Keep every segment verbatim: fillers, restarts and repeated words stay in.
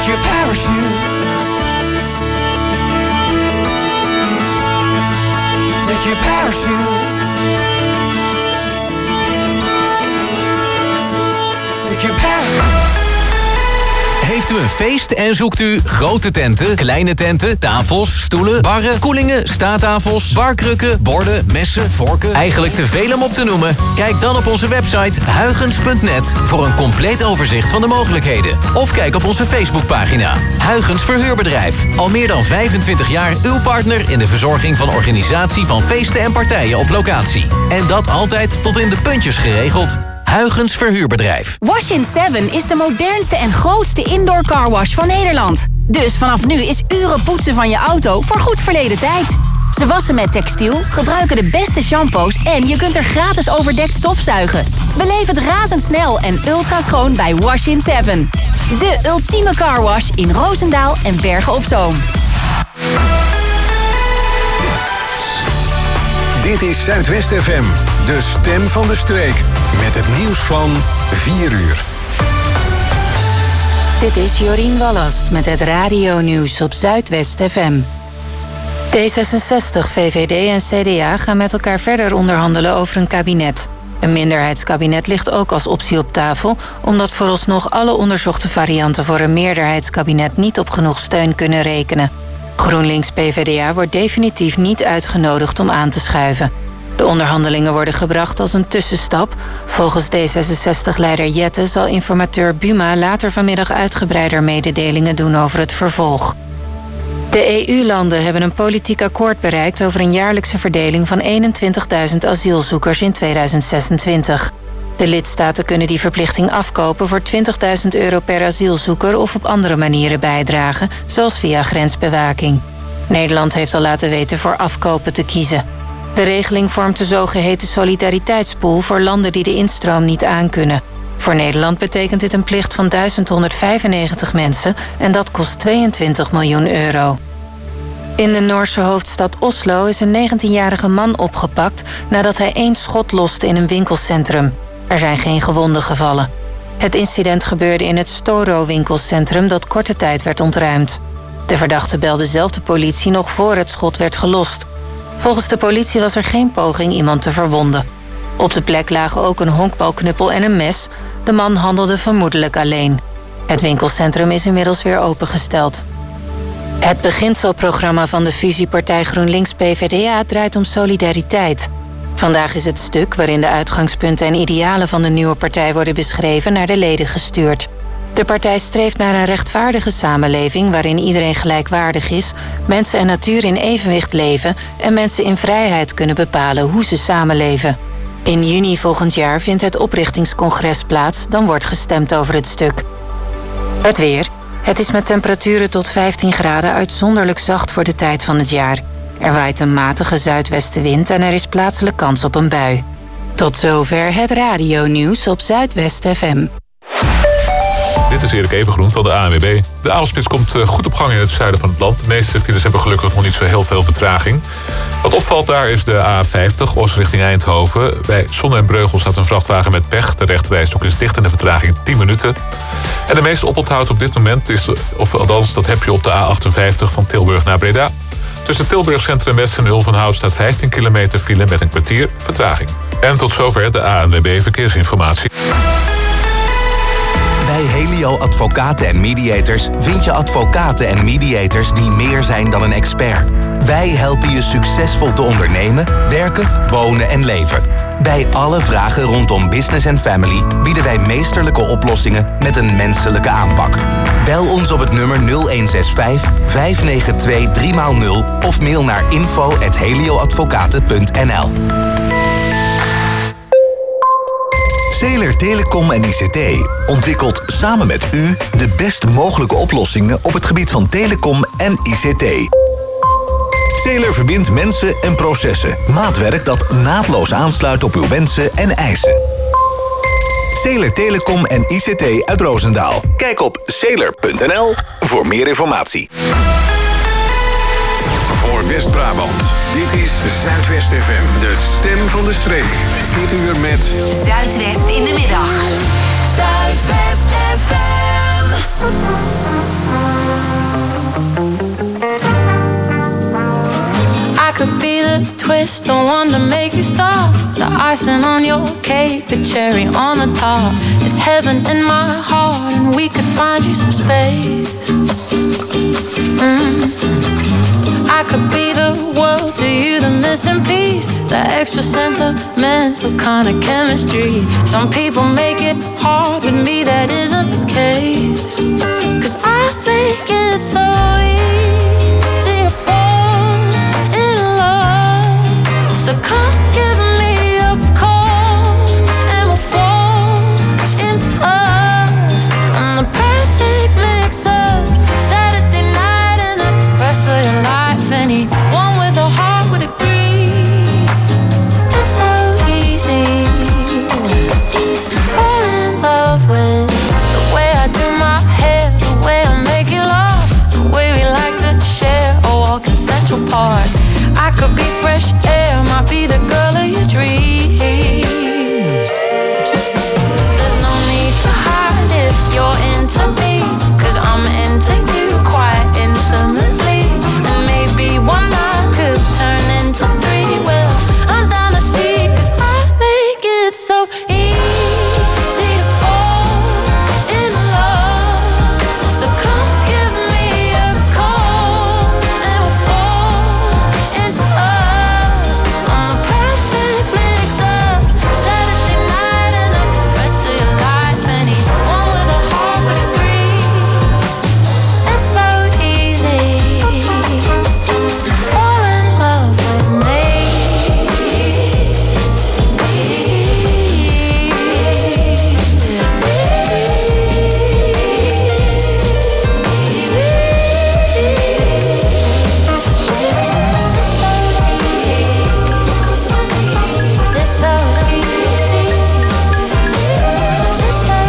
your parachute. Take your parachute. Take your parachute. Heeft u een feest en zoekt u grote tenten, kleine tenten, tafels, stoelen, barren, koelingen, staattafels, barkrukken, borden, messen, vorken? Eigenlijk te veel om op te noemen? Kijk dan op onze website huygens punt net voor een compleet overzicht van de mogelijkheden. Of kijk op onze Facebookpagina. Huygens Verhuurbedrijf. Al meer dan vijfentwintig jaar uw partner in de verzorging van organisatie van feesten en partijen op locatie. En dat altijd tot in de puntjes geregeld. Huygens Verhuurbedrijf. Wash in seven is de modernste en grootste indoor carwash van Nederland. Dus vanaf nu is uren poetsen van je auto voor goed verleden tijd. Ze wassen met textiel, gebruiken de beste shampoos en je kunt er gratis overdekt stofzuigen. Beleef het razendsnel en ultra schoon bij Wash in seven. De ultieme carwash in Roosendaal en Bergen op Zoom. Dit is Zuidwest F M, de stem van de streek. Met het nieuws van vier uur. Dit is Jorien Wallast met het radio-nieuws op Zuidwest F M. D zesenzestig, V V D en C D A gaan met elkaar verder onderhandelen over een kabinet. Een minderheidskabinet ligt ook als optie op tafel, omdat vooralsnog alle onderzochte varianten voor een meerderheidskabinet niet op genoeg steun kunnen rekenen. GroenLinks P V D A wordt definitief niet uitgenodigd om aan te schuiven. De onderhandelingen worden gebracht als een tussenstap. Volgens D zesenzestig-leider Jette zal informateur Buma later vanmiddag uitgebreider mededelingen doen over het vervolg. De E U-landen hebben een politiek akkoord bereikt over een jaarlijkse verdeling van eenentwintigduizend asielzoekers in tweeduizend zesentwintig. De lidstaten kunnen die verplichting afkopen voor twintigduizend euro per asielzoeker of op andere manieren bijdragen, zoals via grensbewaking. Nederland heeft al laten weten voor afkopen te kiezen. De regeling vormt de zogeheten solidariteitspool voor landen die de instroom niet aankunnen. Voor Nederland betekent dit een plicht van duizend honderdvijfennegentig mensen en dat kost tweeëntwintig miljoen euro. In de Noorse hoofdstad Oslo is een negentienjarige man opgepakt nadat hij één schot loste in een winkelcentrum. Er zijn geen gewonden gevallen. Het incident gebeurde in het Storo-winkelcentrum dat korte tijd werd ontruimd. De verdachte belde zelf de politie nog voor het schot werd gelost. Volgens de politie was er geen poging iemand te verwonden. Op de plek lagen ook een honkbalknuppel en een mes. De man handelde vermoedelijk alleen. Het winkelcentrum is inmiddels weer opengesteld. Het beginselprogramma van de fusiepartij GroenLinks P V D A draait om solidariteit. Vandaag is het stuk waarin de uitgangspunten en idealen van de nieuwe partij worden beschreven naar de leden gestuurd. De partij streeft naar een rechtvaardige samenleving waarin iedereen gelijkwaardig is, mensen en natuur in evenwicht leven en mensen in vrijheid kunnen bepalen hoe ze samenleven. In juni volgend jaar vindt het oprichtingscongres plaats, dan wordt gestemd over het stuk. Het weer. Het is met temperaturen tot vijftien graden uitzonderlijk zacht voor de tijd van het jaar. Er waait een matige zuidwestenwind en er is plaatselijk kans op een bui. Tot zover het radionieuws op Zuidwest F M. Dit is Erik Evengroen van de A N W B. De avondspits komt goed op gang in het zuiden van het land. De meeste files hebben gelukkig nog niet zo heel veel vertraging. Wat opvalt daar is de A vijftig, Oost richting Eindhoven. Bij Zonne en Breugel staat een vrachtwagen met pech. De rechterrijstrook is dicht en de vertraging tien minuten. En de meeste oponthoud op dit moment is, of althans dat heb je op de A achtenvijftig van Tilburg naar Breda. Tussen Tilburg Centrum West en Ulvenhout staat vijftien kilometer file met een kwartier vertraging. En tot zover de A N W B Verkeersinformatie. Bij Helio Advocaten en Mediators vind je advocaten en mediators die meer zijn dan een expert. Wij helpen je succesvol te ondernemen, werken, wonen en leven. Bij alle vragen rondom business en family bieden wij meesterlijke oplossingen met een menselijke aanpak. Bel ons op het nummer nul een zes vijf, vijf negen twee, drie nul of mail naar info at helioadvocaten punt n l. Zeeler Telecom en I C T ontwikkelt samen met u de best mogelijke oplossingen op het gebied van telecom en I C T. Zeeler verbindt mensen en processen. Maatwerk dat naadloos aansluit op uw wensen en eisen. Zeeler Telecom en I C T uit Roosendaal. Kijk op zeeler punt n l voor meer informatie. Voor West-Brabant, dit is Zuidwest F M, de stem van de streek. Dit uur met Zuidwest in de middag. Zuidwest F M. twist, the one to make you stop. The icing on your cake, the cherry on the top. It's heaven in my heart, and we could find you some space. Mm. I could be the world to you, the missing piece, the extra sentimental kind of chemistry. Some people make it hard, with me that isn't the case. Cause I think it's so easy to fall in love. So come give me a call, and we'll fall into us. I'm the perfect mix of Saturday night and the rest of your life. Anyone with a heart would agree. It's so easy to fall in love with the way I do my hair, the way I make you laugh, the way we like to share a walk in Central Park. I could be fresh air, might be the girl of your dreams. There's no need to hide if you're into me, cause I'm into you quite intimately. And maybe one night could turn into three. Well, I'm down to see, cause I make it so easy to fall in love. So come give me a call, and we'll fall into us. I'm the perfect mix of Saturday night and the rest of your life. Anyone with a heart would agree. It's so easy to fall in love with me. It's so easy. It's so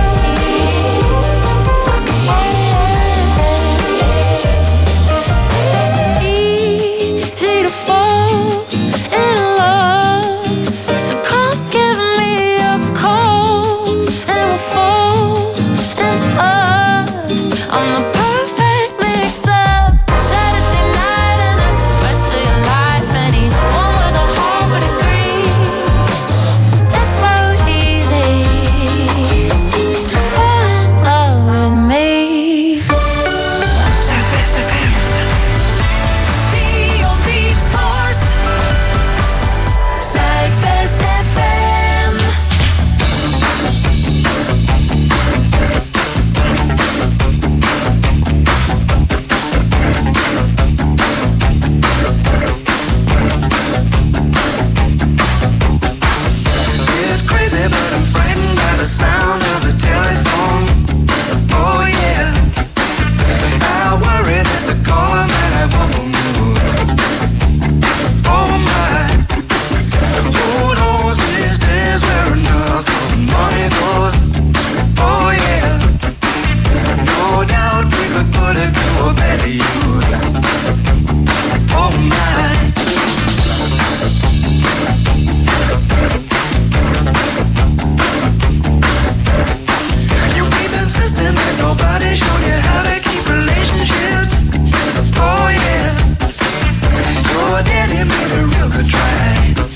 easy to fall in love. So come give me a call, and we'll fall into us. I'm the perfect mix up Saturday night and the rest of your life. Anyone with a heart would agree. It's so easy to fall in love with me. Zuidwest F M. The Beat Force. Zuidwest F M. It's crazy, but I'm frightened by the sound of the telephone. Oh yeah, I worry that the caller might have awful news. Oh my, who knows these days where enough of money goes? Oh yeah, no doubt we could put it to a better use. Oh my. You keep insisting that nobody showed you how to keep relationships. Oh yeah, your daddy made a real good try.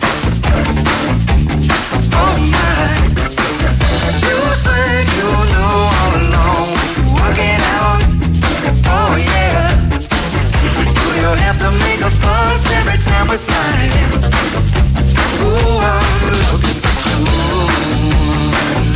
Oh my, you said you knew all along we could work it out. Oh yeah, do you have to make a fuss every time we fight? Ooh, I'm looking for clues.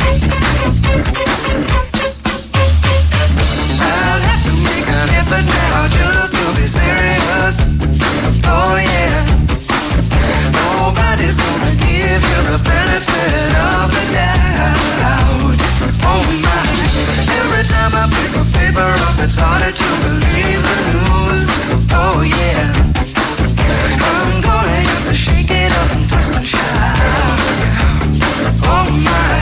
I'll have to make an effort now just to be serious. Oh yeah, nobody's gonna give you the benefit of the doubt. Oh my, every time I pick a paper up, it's harder to believe the news. Oh yeah, I'm gonna have to shake it up and twist and shout. Oh my.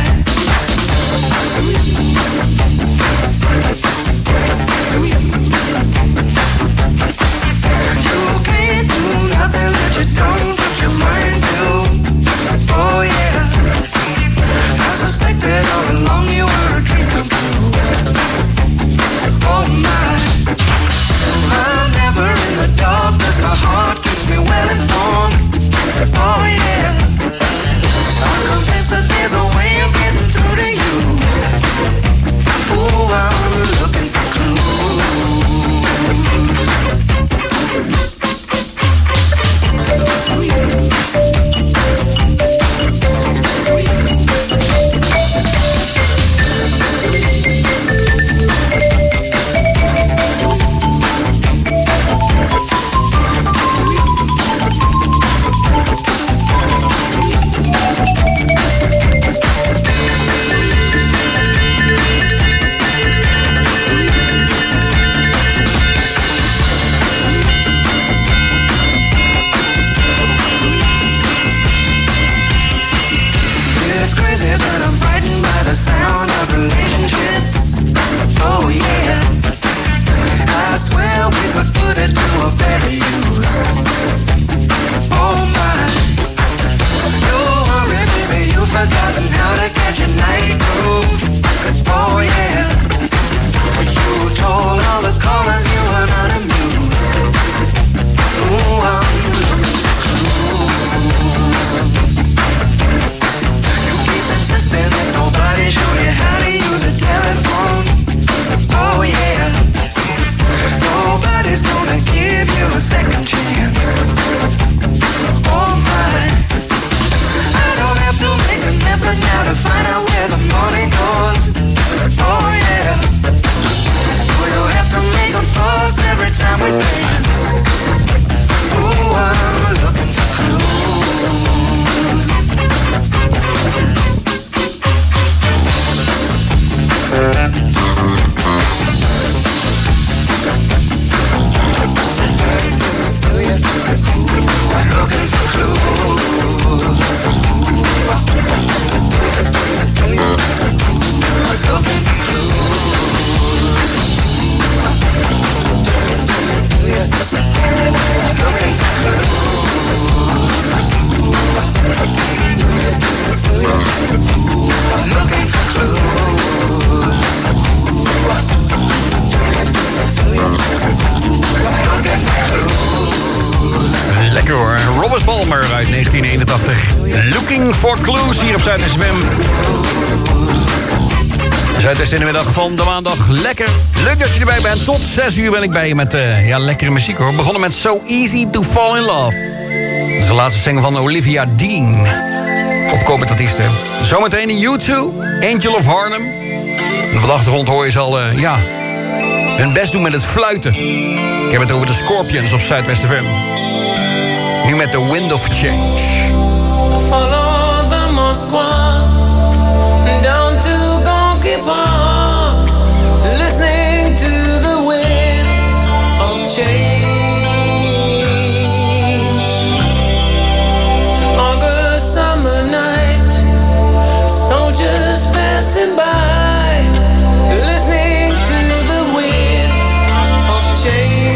You can't do nothing that you don't put your mind to. Oh yeah, I suspected all along you were a dream come true. Oh my, I'm never in the dark. Thomas Palmer uit negentien eenentachtig. Looking for Clues hier op Zuidwest F M. Zuidwest in de middag van de maandag. Lekker. Leuk dat je erbij bent. Tot zes uur ben ik bij je met uh, ja, lekkere muziek hoor. We begonnen met So Easy to Fall in Love. Dat is de laatste single van Olivia Dean. Opkomend artiest, hè. Zometeen in U twee, Angel of Harlem. Op de achtergrond hoor je ze al, uh, ja, hun best doen met het fluiten. Ik heb het over de Scorpions op Zuidwest F M. Nu met The Wind of Change. Follow the Moskwa down to Gonky Park, listening to the wind of change. An August summer night, soldiers passing by, listening to the wind of change.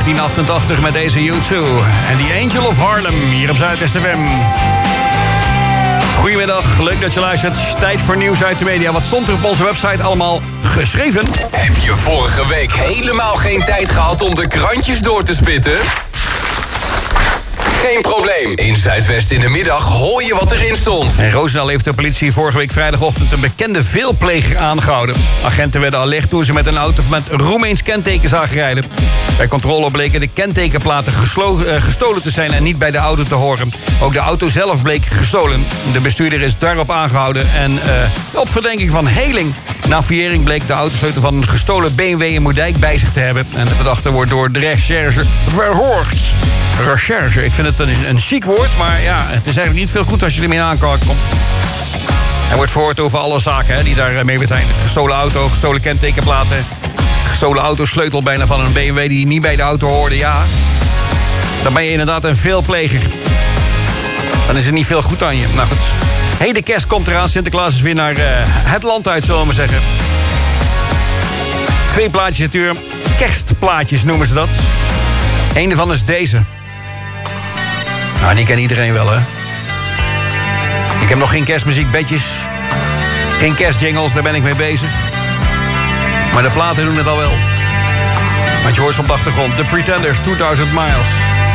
negentien achtentachtig met deze U twee. En The Angel of Harlem hier op Zuidwest F M. Goedemiddag, leuk dat je luistert. Tijd voor nieuws uit de media. Wat stond er op onze website allemaal geschreven? Heb je vorige week helemaal geen tijd gehad om de krantjes door te spitten? Geen probleem. In Zuidwest in de middag hoor je wat erin stond. In Roosendaal heeft de politie vorige week vrijdagochtend een bekende veelpleger aangehouden. Agenten werden alert toen ze met een auto met Roemeens kenteken zagen rijden. Bij controle bleken de kentekenplaten geslo- uh, gestolen te zijn en niet bij de auto te horen. Ook de auto zelf bleek gestolen. De bestuurder is daarop aangehouden en uh, op verdenking van heling. Na fouillering bleek de autosleutel van een gestolen B M W in Moerdijk bij zich te hebben. En de verdachte wordt door de recherche verhoord. Recherche, ik vind het een, een chic woord, maar ja, het is eigenlijk niet veel goed als je ermee aankomt. Hij wordt verhoord over alle zaken hè, die daar mee zijn. Gestolen auto, gestolen kentekenplaten, gestolen autosleutel bijna van een B M W die niet bij de auto hoorde. Ja, dan ben je inderdaad een veelpleger. Dan is er niet veel goed aan je. Nou goed. Hey, de kerst komt eraan. Sinterklaas is weer naar uh, het land uit, zullen we maar zeggen. Twee plaatjes natuurlijk. Kerstplaatjes noemen ze dat. Eén daarvan is deze. Nou, die kent iedereen wel, hè. Ik heb nog geen kerstmuziekbedjes. Geen kerstjingles, daar ben ik mee bezig. Maar de platen doen het al wel. Want je hoort op de achtergrond. The Pretenders, tweeduizend miles.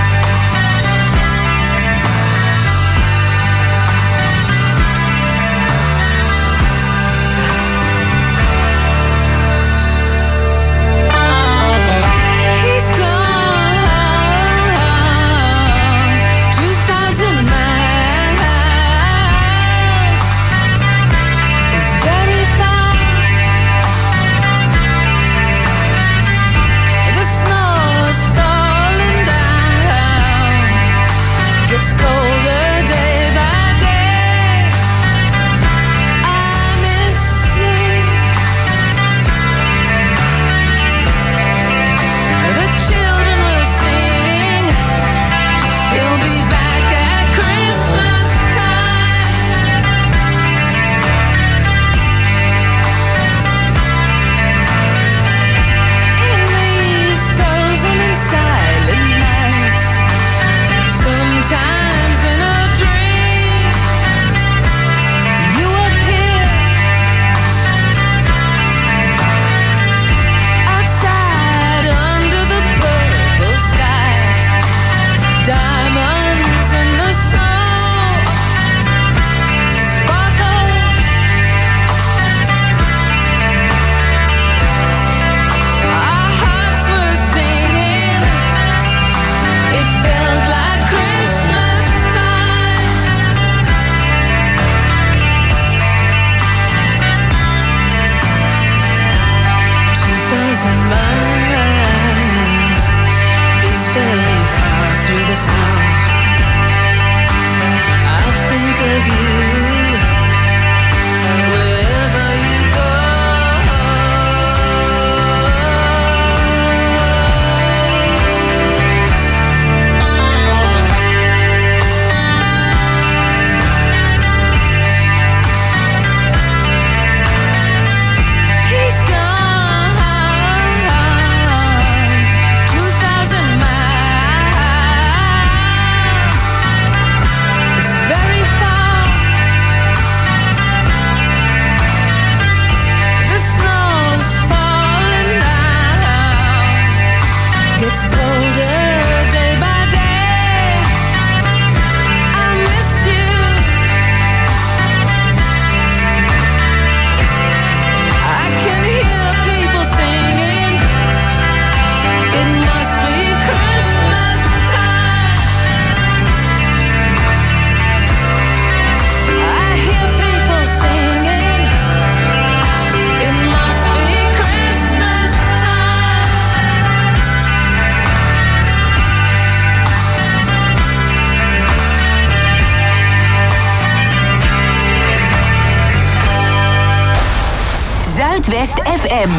Zuidwest F M.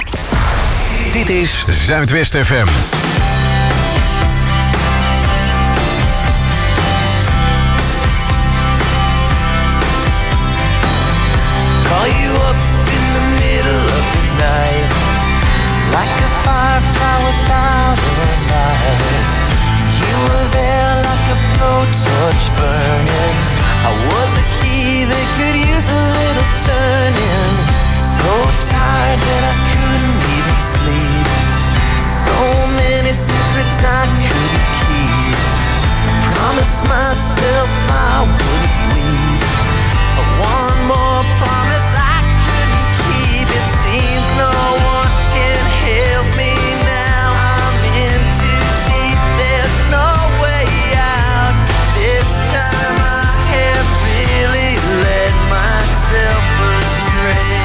Dit is Zuidwest F M. Call you up in the middle of the night, like a firefly without a light. torch burning. I was a key that could use a little turning. So tired that I couldn't even sleep. So many secrets I couldn't keep. I promised myself I wouldn't leave. But one more promise I couldn't keep. It seems no one can help me now. I'm in too deep, there's no way out. This time I have really led myself astray.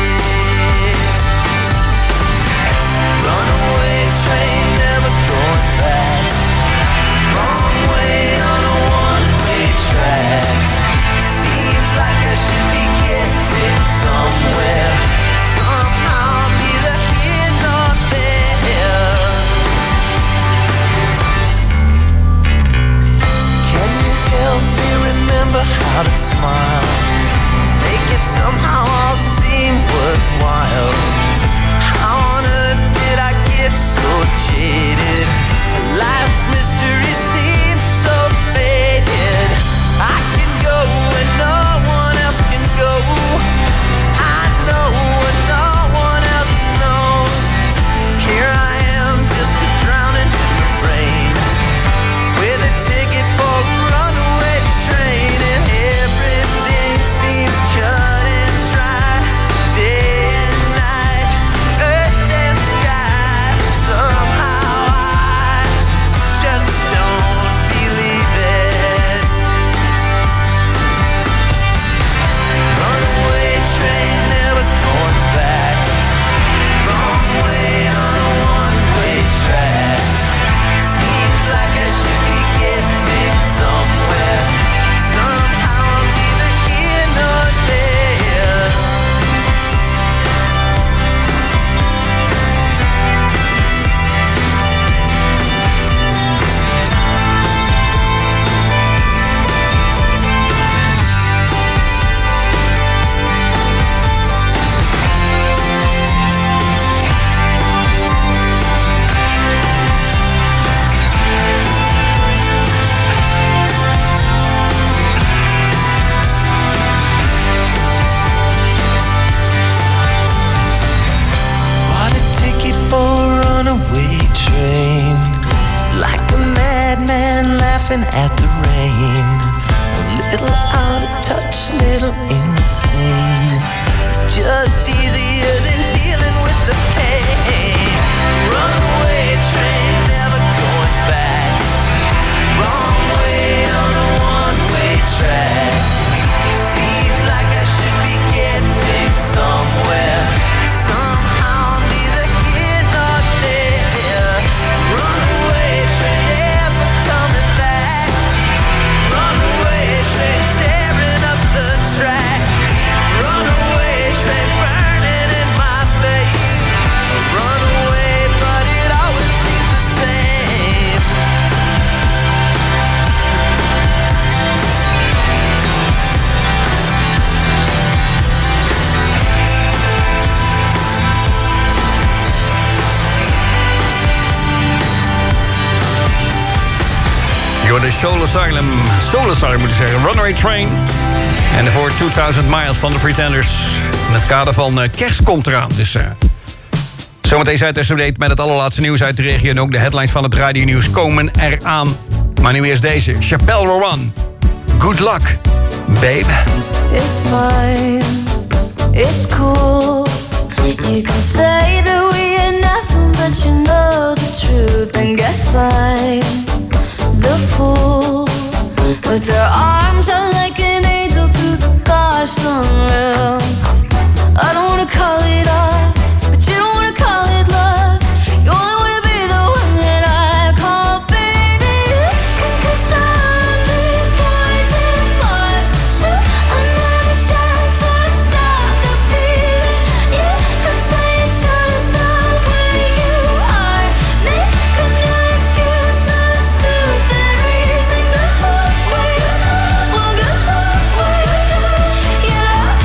Runaway train, never going back. Wrong way on a one-way track. Seems like I should be getting somewhere. Somehow I'm neither here nor there. Can you help me remember how to smile? Make it somehow all seem worthwhile. How on earth did I get so jaded? Life's mystery seems so faded. I can go where no one else can go. I know what no one else knows. Here I am, just a drowning in the rain, with a ticket for a runaway train, and everything seems cut and dry. Day and night, earth and sky. Somehow I just don't believe it. Runaway train, never going back. Wrong way on a one-way track. Seems like I should be getting somewhere. Somehow I'm neither here nor there. Bought a ticket for a runaway train, like a madman laughing at the rain. A little out of touch, little insane. It's just easier than dealing with the pain. Runaway train, never going back. Wrong way on a one-way track. Seems like I should be getting somewhere. Somehow I'm neither here nor there. Runaway train, never coming back. Runaway train, tearing up the track. Runaway train, burning in my veins. A runaway, but it always seems the same. You're de Soul Asylum, Soul Asylum moet ik zeggen, Runaway Train. En daarvoor tweeduizend Miles van de Pretenders. In het kader van uh, kerst komt eraan. Dus uh, zometeen Zuidwest Update met het allerlaatste nieuws uit de regio. En ook de headlines van het radionieuws komen eraan. Maar nu eerst deze, Chappelle Rowan. Good luck, babe. It's fine, it's cool. You can say that we ain't nothing, but you know the truth. And guess I'm the fool with their arms out like an angel through the car sunroof. I don't wanna call it off, but you don't wanna call it love. You only wanna be the one that I call baby. Cause I'm big boys and boys, shoot another shot to stop the feeling. Yeah, cause I ain't just the way you are. Make up your excuse, not a stupid reason. Good luck, way, well, good luck, way. Yeah.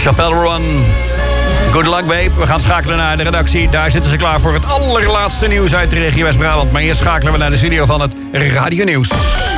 Chappelle Run. Good luck, babe. We gaan schakelen naar de redactie. Daar zitten ze klaar voor het allerlaatste nieuws uit de regio West-Brabant. Maar eerst schakelen we naar de studio van het Radio Nieuws.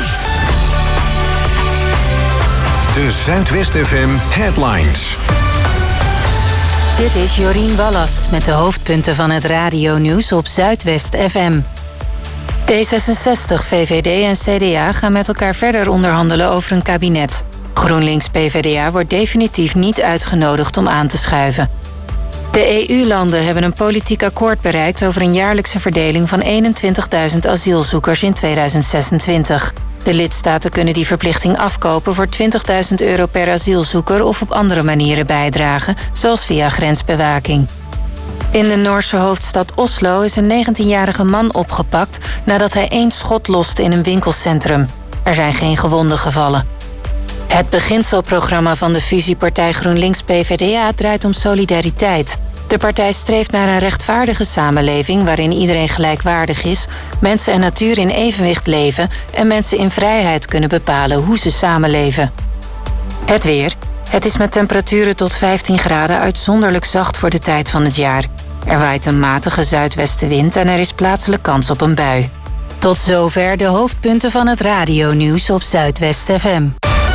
De Zuidwest F M Headlines. Dit is Jorien Ballast met de hoofdpunten van het radionieuws op Zuidwest F M. D zesenzestig, V V D en C D A gaan met elkaar verder onderhandelen over een kabinet. GroenLinks P V D A wordt definitief niet uitgenodigd om aan te schuiven. De E U-landen hebben een politiek akkoord bereikt over een jaarlijkse verdeling van eenentwintigduizend asielzoekers in tweeduizend zesentwintig. De lidstaten kunnen die verplichting afkopen voor twintigduizend euro per asielzoeker of op andere manieren bijdragen, zoals via grensbewaking. In de Noorse hoofdstad Oslo is een negentienjarige man opgepakt nadat hij één schot loste in een winkelcentrum. Er zijn geen gewonden gevallen. Het beginselprogramma van de fusiepartij GroenLinks P V D A draait om solidariteit. De partij streeft naar een rechtvaardige samenleving waarin iedereen gelijkwaardig is, mensen en natuur in evenwicht leven en mensen in vrijheid kunnen bepalen hoe ze samenleven. Het weer. Het is met temperaturen tot vijftien graden uitzonderlijk zacht voor de tijd van het jaar. Er waait een matige zuidwestenwind en er is plaatselijk kans op een bui. Tot zover de hoofdpunten van het radionieuws op Zuidwest F M.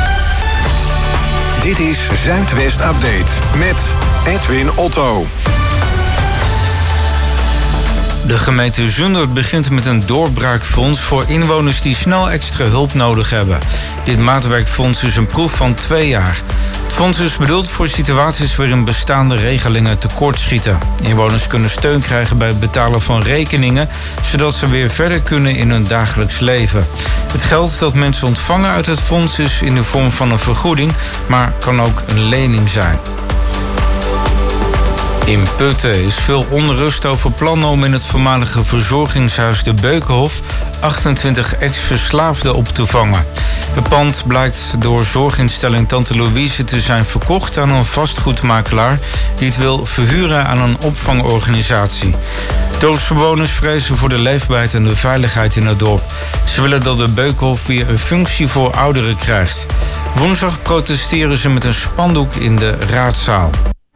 Dit is Zuidwest Update met Edwin Otto. De gemeente Zundert begint met een doorbraakfonds voor inwoners die snel extra hulp nodig hebben. Dit maatwerkfonds is een proef van twee jaar. Het fonds is bedoeld voor situaties waarin bestaande regelingen tekortschieten. Inwoners kunnen steun krijgen bij het betalen van rekeningen, zodat ze weer verder kunnen in hun dagelijks leven. Het geld dat mensen ontvangen uit het fonds is in de vorm van een vergoeding, maar kan ook een lening zijn. In Putten is veel onrust over plannen om in het voormalige verzorgingshuis De Beukenhof achtentwintig ex-verslaafden op te vangen. Het pand blijkt door zorginstelling Tante Louise te zijn verkocht aan een vastgoedmakelaar die het wil verhuren aan een opvangorganisatie. Dorpsbewoners vrezen voor de leefbaarheid en de veiligheid in het dorp. Ze willen dat de Beukenhof weer een functie voor ouderen krijgt. Woensdag protesteren ze met een spandoek in de raadzaal.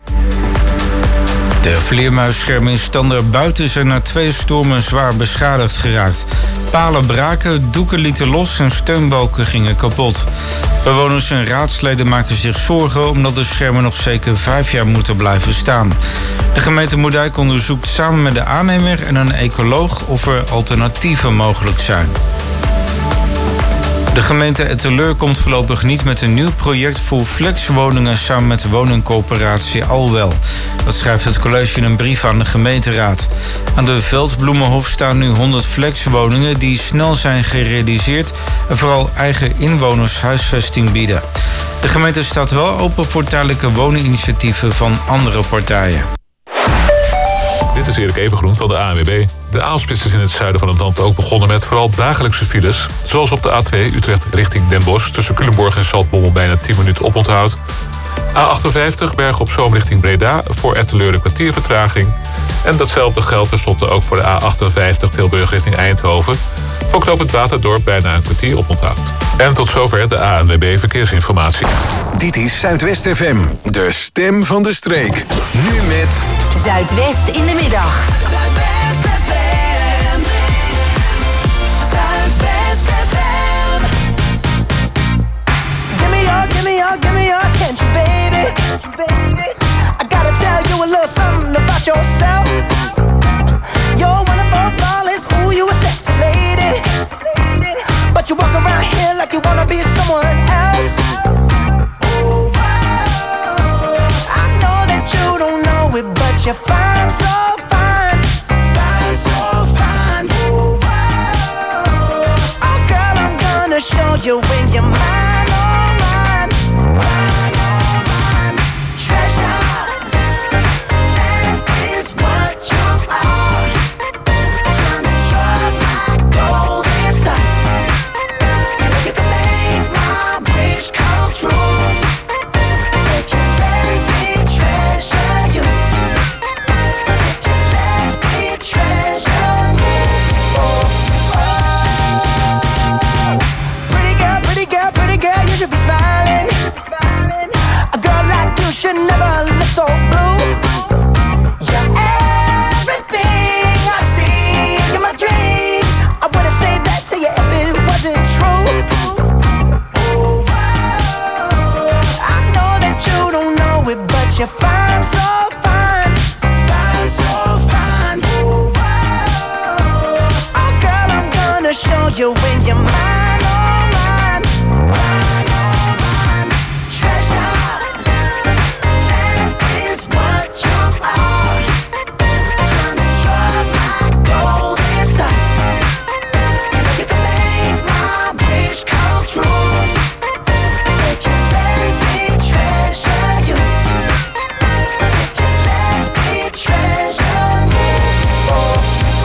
De vleermuisschermen in Standaard Buiten zijn na twee stormen zwaar beschadigd geraakt. Palen braken, doeken lieten los en steunbalken gingen kapot. Bewoners en raadsleden maken zich zorgen omdat de schermen nog zeker vijf jaar moeten blijven staan. De gemeente Moerdijk onderzoekt samen met de aannemer en een ecoloog of er alternatieven mogelijk zijn. De gemeente Etteleur komt voorlopig niet met een nieuw project voor flexwoningen samen met de woningcorporatie Alwel. Dat schrijft het college in een brief aan de gemeenteraad. Aan de Veldbloemenhof staan nu honderd flexwoningen die snel zijn gerealiseerd en vooral eigen inwoners huisvesting bieden. De gemeente staat wel open voor tijdelijke woninginitiatieven van andere partijen. Dit is Erik Evengroen van de A N W B. De avondspits is in het zuiden van het land ook begonnen met vooral dagelijkse files. Zoals op de A twee Utrecht richting Den Bosch. Tussen Culemborg en Zaltbommel bijna tien minuten oponthoud. A achtenvijftig Bergen op Zoom richting Breda. Voor Etteleur een kwartier vertraging. En datzelfde geldt tenslotte ook voor de A achtenvijftig Tilburg richting Eindhoven. Voor knooppunt Waterdorp bijna een kwartier oponthoud. En tot zover de A N W B Verkeersinformatie. Dit is Zuidwest F M, de stem van de streek. Nu met Zuidwest in de middag. Zuidwest F M. Zuidwest F M. Give me your, give me your, give me your attention, baby. I gotta tell you a little something about yourself. You're one of our flawless, ooh, you a sexy lady. But you walk around here like you wanna be someone else. Ooh, whoa. I know that you don't know it, but you're fine, so fine. Fine, so fine. Ooh, whoa. Oh, girl, I'm gonna show you when you're mine, oh, mine. Mine, oh, mine. Treasure. That is what you are. Honey, you're my golden star. You know you can make my wish come true. If you let me treasure you. If you let me treasure you. Oh, oh. Pretty girl, pretty girl, pretty girl. know you in your mind, oh mind, mind, oh mind. Treasure, that is what you are. Honey, you're my golden star. You know you can make my wish come true. If you let me treasure you, if you let me treasure you, oh,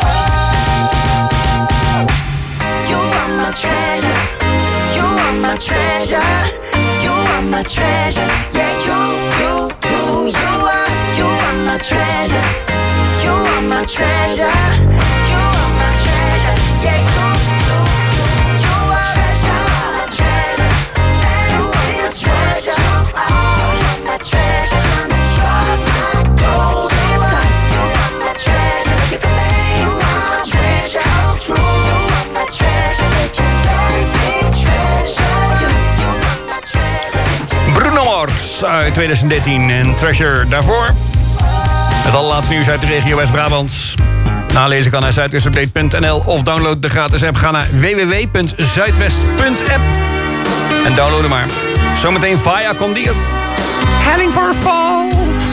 oh. You are my treasure, you are my treasure, you are my treasure. Yeah, you, you, you, you are, you are my treasure, you are my treasure, you are my treasure. Yeah, you, you, you, you are treasure, treasure. You are my treasure, you are my treasure. Honey, you're my golden star. You are my treasure. You can make my treasure come true. You are my treasure. If you let me treasure you, you are my treasure. Bruno Mars uit twintig dertien en Treasure daarvoor. Het allerlaatste nieuws uit de regio West-Brabant. Nalezen kan naar zuidwestupdate punt n l of download de gratis app. Ga naar w w w punt zuidwest punt app en download hem maar. Zometeen Vaya con Diaz. Heading for a fall.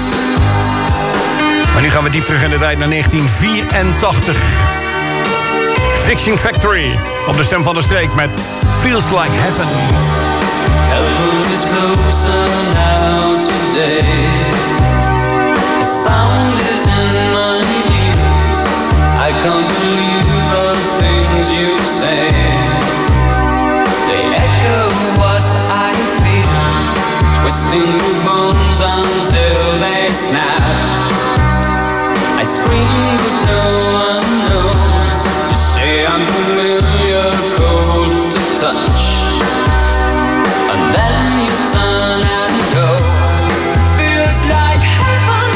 Maar nu gaan we diep terug in de tijd naar negentien vierentachtig. Fiction Factory op de stem van de streek met Feels Like Heaven. Heaven is closer now today. The sound is in my ears. I can't believe the things you say. They echo what I feel, twisting the bones until they snap. I scream but no one knows. You say I'm familiar, cold to touch. And then you turn and go. Feels like heaven.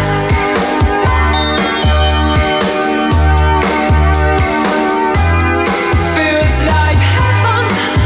Feels like heaven.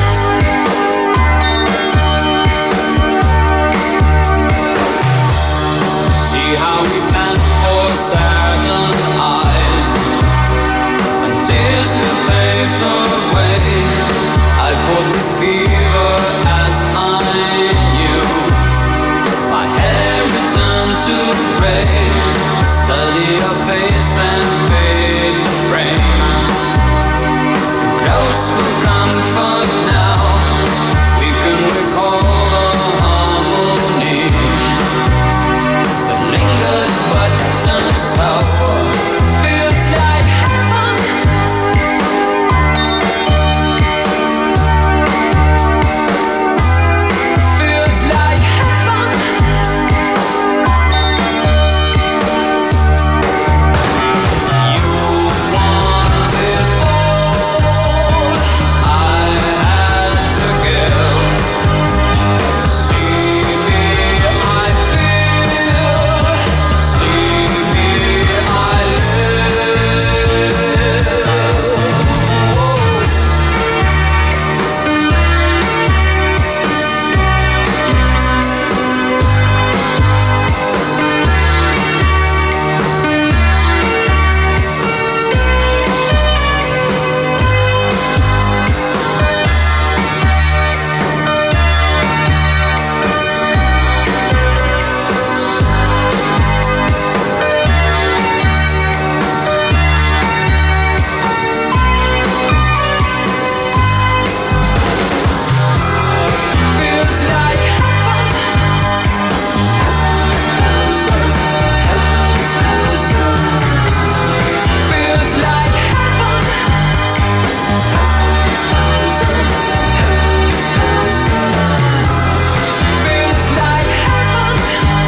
See how we plan for certain eyes and tears to pave the way. I fought the fever as I knew. My hair returned to gray. Study your face and fade the frame. Close for comfort now. We can recall the harmony that lingered but turns sour. Feels like heaven. Feels like heaven. You want it all. I had to give. See me, I feel. See me, I live. Feels like heaven. Feels like heaven. Feels like heaven.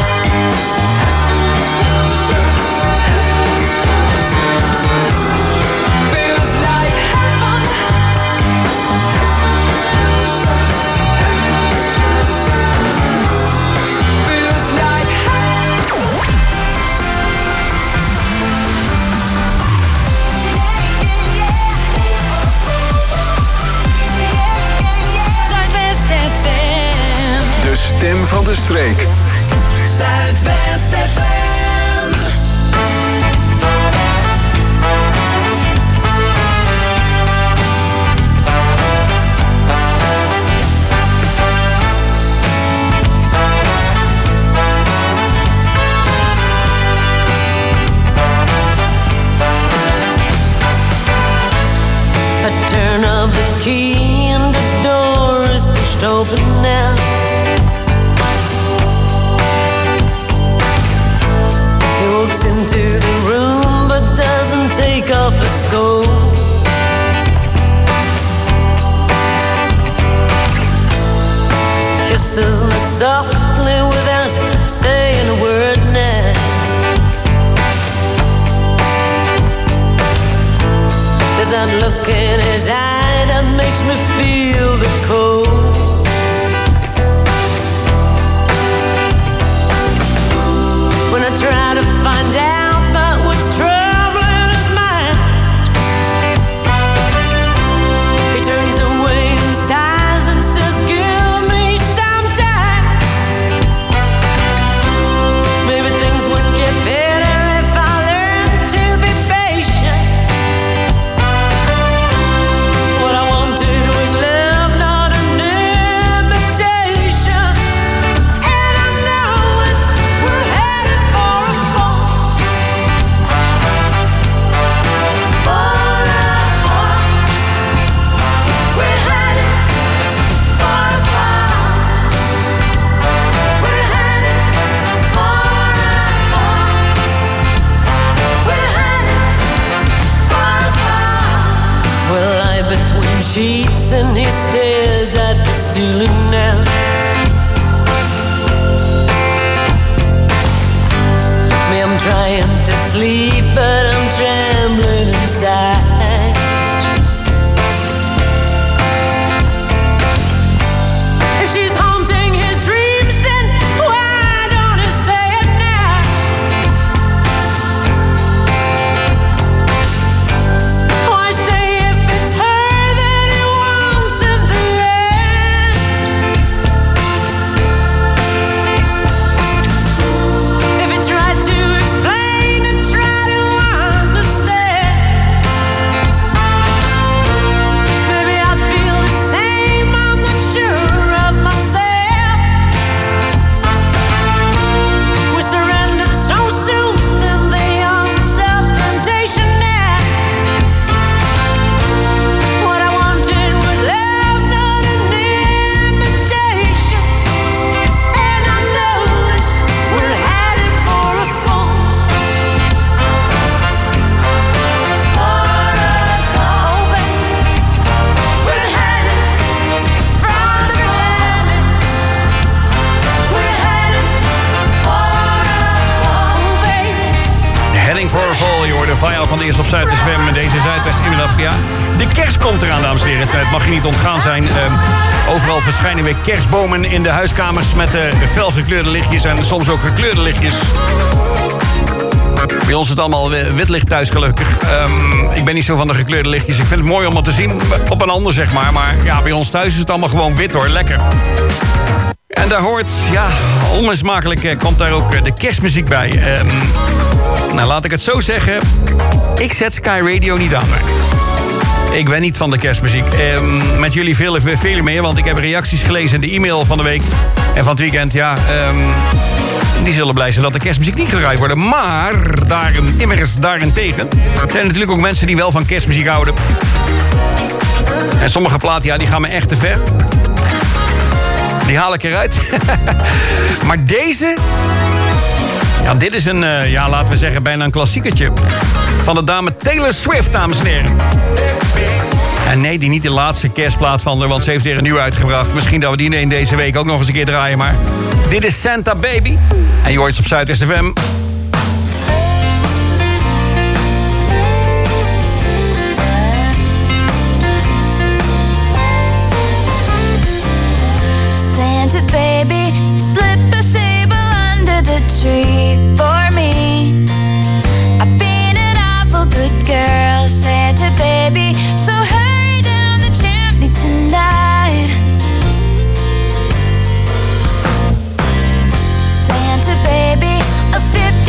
Feels like heaven. Feels like Zuidwest F M. De stem van de streek. Zuidwest F M. A turn of the key and the door is pushed open now. He walks into the room but doesn't take off his coat. Kisses me softly without saying a word now. There's that look in his eye that makes me feel the cold. When I try to find out about what's troubling his mind, he turns away and sighs and says, give me some time. Maybe things would get better if I learned to be patient. What I wanted was love, not an imitation. And I know it, we're headed for a fall. For a fall. We're headed for a fall. We're headed for a fall. We're headed for a fall. We'll lie between sheets and he stares at the ceiling now. Me, I'm trying to sleep, but I'm trembling inside. If she's haunting his dreams, then why don't he say it now? Why stay if it's her that he wants in the end? If he tried to explain and try to understand, maybe I'd feel the same. I'm not sure of myself. We surrendered so soon in the arms of temptation now. What I wanted was love, not an imitation. And I know it, we're headed for a fall. For a fall. Oh, baby, we're headed from the beginning. We're headed for a fall. Oh, baby. Heading for a Fall, je hoorde Vijal van de eerst op Zuid S V M met deze Zuidwest-middag. Ja, de kerst komt eraan, dames en heren. Het mag je niet ontgaan zijn. Ehm, overal verschijnen weer kerstbomen in de huiskamers met uh, felgekleurde lichtjes en soms ook gekleurde lichtjes. Bij ons is het allemaal wit licht thuis, gelukkig. Um, ik ben niet zo van de gekleurde lichtjes. Ik vind het mooi om het te zien op een ander, zeg maar. Maar ja, bij ons thuis is het allemaal gewoon wit, hoor. Lekker. En daar hoort, ja, onmismakelijk eh, komt daar ook eh, de kerstmuziek bij. Um, nou, laat ik het zo zeggen. Ik zet Sky Radio niet aan, maar ik ben niet van de kerstmuziek. Um, met jullie veel, veel meer, want ik heb reacties gelezen in de e-mail van de week. En van het weekend, ja... Um, die zullen blij zijn dat de kerstmuziek niet gedraaid wordt. Maar, daarin, immers daarentegen... zijn er natuurlijk ook mensen die wel van kerstmuziek houden. En sommige platen, ja, die gaan me echt te ver. Die haal ik eruit. Maar deze... Ja, dit is een, uh, ja, laten we zeggen, bijna een klassiekertje. Van de dame Taylor Swift, dames en heren. En nee, die niet de laatste kerstplaat van haar, want ze heeft weer een nieuw uitgebracht. Misschien dat we die in deze week ook nog eens een keer draaien, maar... Dit is Santa Baby. En je hoort het op Zuid-West F M. Santa baby, slip a sable under the tree for me. I've been an awful good girl, Santa baby, so hurry down the chimney tonight. Santa baby, a fifty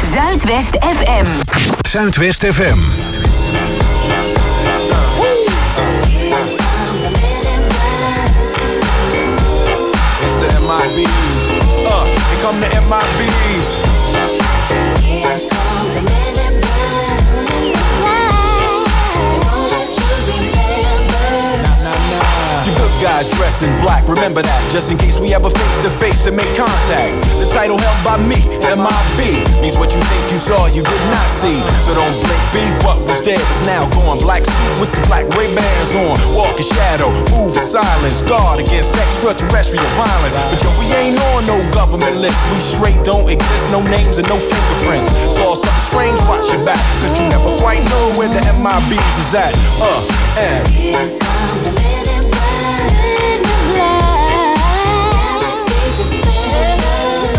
Zuidwest F M. Zuidwest F M. It's the M I B's. Uh, here come the M I B's. Here come the men in black. They won't let you remember. Nah, nah, nah. You good guys dressed in black, remember that. Just in case we ever face to face and make contact. The title held by me, M I B, means what you think you saw, you did not see. So don't blink, be what was dead is now gone. Black suit with the black Ray-Bans on. Walk in shadow, move in silence. Guard against extraterrestrial violence. But yo, we ain't on no government list. We straight don't exist, no names and no fingerprints. Saw something strange, watch your back. Cause you never quite know where the M I B's is at. Uh, and Here come the men in black. Men in black. Galaxy defender.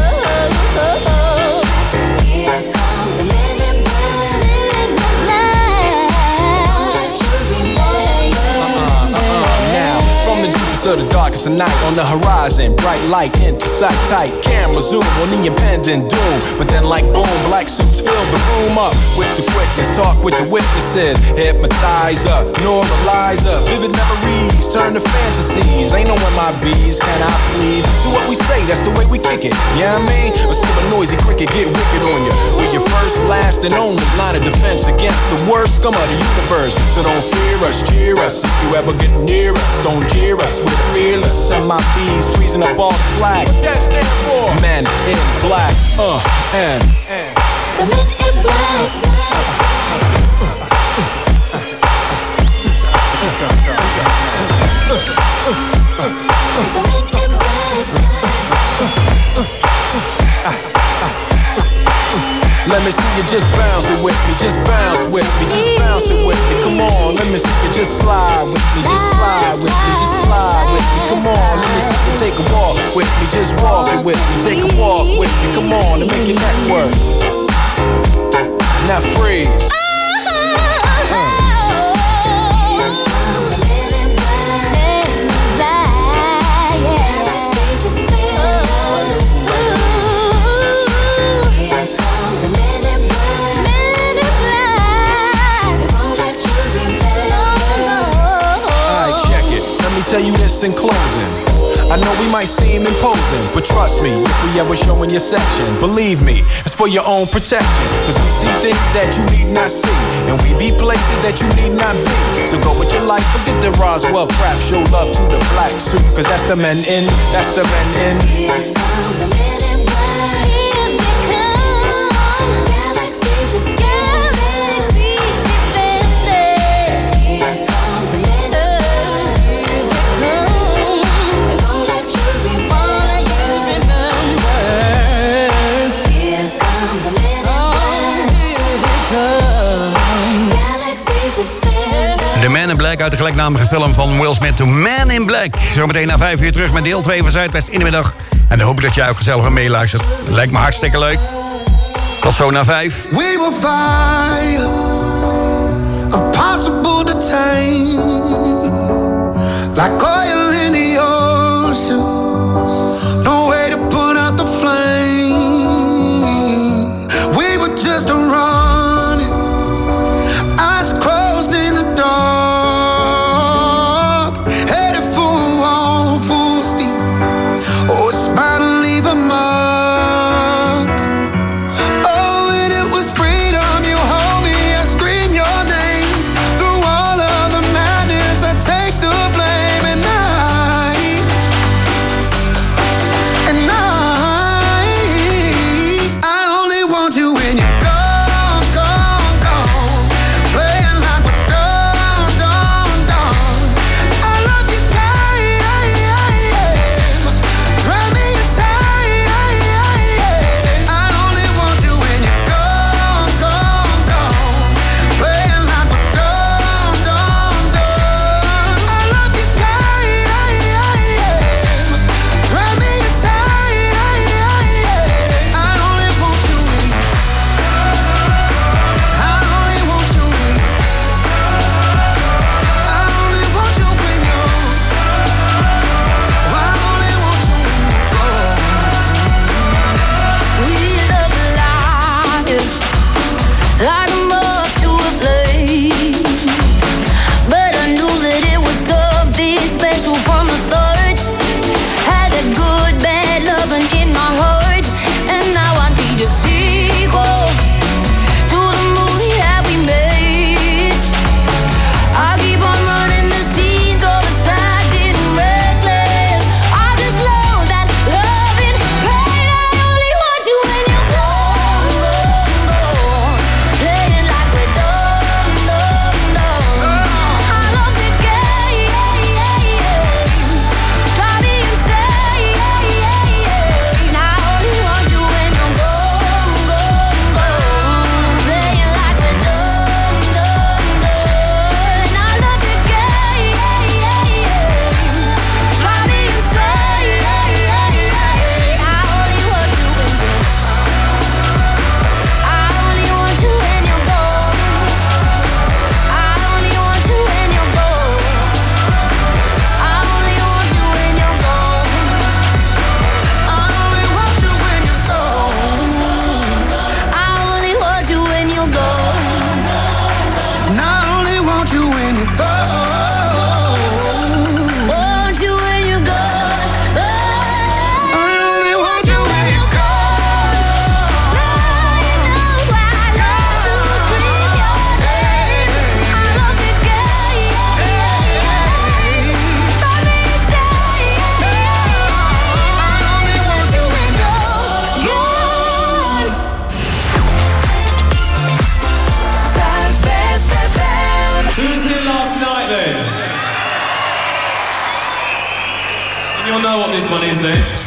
Here come the men in black. Men in black. Won't let you remember. now, from the deepest of the darkest of night, on the horizon, bright light into sight tight. Camera zoom on the impending doom. But then like boom, black suits fill the room up with the quickness. Talk with the witnesses. Hypnotizer, neuralizer. Vivid memories turn to fantasies. Ain't no M I B's, can I please? Do what we say, that's the way we kick it. Yeah, you know I mean? Or see a noisy cricket get wicked on you. We're your first, last, and only line of defense against the worst scum of the universe. So don't fear us, cheer us. If you ever get near us, don't jeer us. We're fearless. M I B's freezing up all the flag. What that stand for? Men in black. Uh, and. The men in black. Let me see you just bounce it with me, just bounce with me, just bounce it with me. Come on, let me see you just slide with me, just slide with me, just slide with me. Come on, let me see you take a walk with me, just walk it with me, take a walk with me. Come on, and make your neck work. Now freeze. Tell you this in closing. I know we might seem imposing, but trust me, if we ever show in your section, believe me, it's for your own protection. Cause we see things that you need not see, and we be places that you need not be. So go with your life, forget the Roswell crap. Show love to the black suit, cause that's the men in, that's the men in. Here come the men in black. Here they come. Galaxy defender. Galaxy defender. Here come the men in black. The Man in Black uit de gelijknamige film van Will Smith, The Man in Black. Zometeen na vijf uur terug met deel twee van Zuidwest in de middag. En dan hoop ik dat jij ook gezellig aan meeluistert. Dat lijkt me hartstikke leuk. Tot zo na vijf. We will fire, impossible to tame, like oil in the ocean, no way to put out the flame. We were just running, eyes closed in the dark, headed for a wall full speed. Oh, it's bound to leave a mark. Oh, and it was freedom. You hold me, I scream your name. Through all of the madness, I take the blame. And I know what this one is then.